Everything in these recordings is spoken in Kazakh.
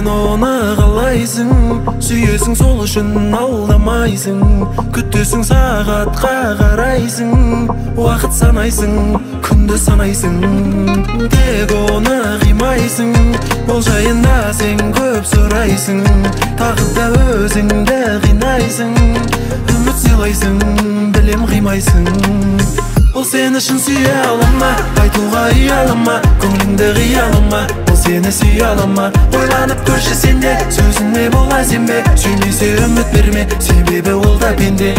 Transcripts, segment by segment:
сен оны қалайсың, сүйесің сол үшін алдамайсың, күтесің сағатқа қарайсың, уақыт санайсың, күнді санайсың, тек оны қимайсың, ол жайында сен көп сұрайсың, тағы да өзіңді қинайсың, үміт сыйлайсың, білем қимайсың. Ол сен үшін сүйе алама, айтуға ұялама, көңіліңді қиялама, ол сені сүйе алама. Ойланып көрші сенде, сөзіне бола сенбе, сүймесе үміт берме, себебі ол да пенде.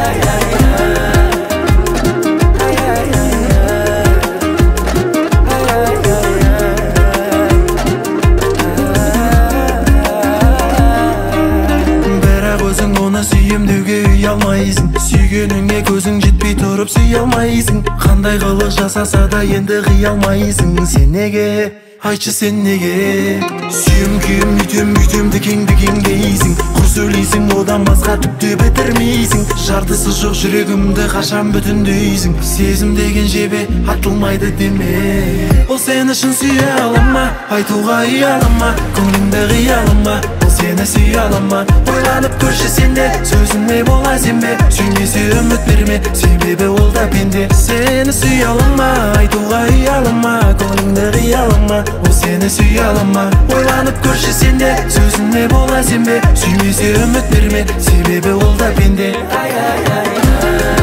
Бірақ өзің оны сүйем деуге ұялмайсың, сүйгеніңе көзің жетпей тұрып сүйе алмайсың. Қандай қылық жасаса да енді қия алмайсың. Сен неге, айтшы сен неге? Сүйем күйем үйтем кеңдейсің, құр сөйлейсің, одан басқа түкте бітірмейсің. Жартысы жоқ жүрегімді қашан бүтіндейсің, сезім деген жебе атылмайды деме. Ол сен үшін сүйе алама, айтуға ұялама, көңіліңді қиялама, ол сені сүйе алама. Ойланып көрші сенде, сөзіне бола сенбе, сүймесе үміт берме, себебі ол да пенде. Сені сүйе алама, айтуға ұялама, көңіліңді қиялама, ол сені сүйе алама. Ойланып көрші сенде, сөзіне бола сенбе, сүймесе үміт берме, себебі ол да пенде.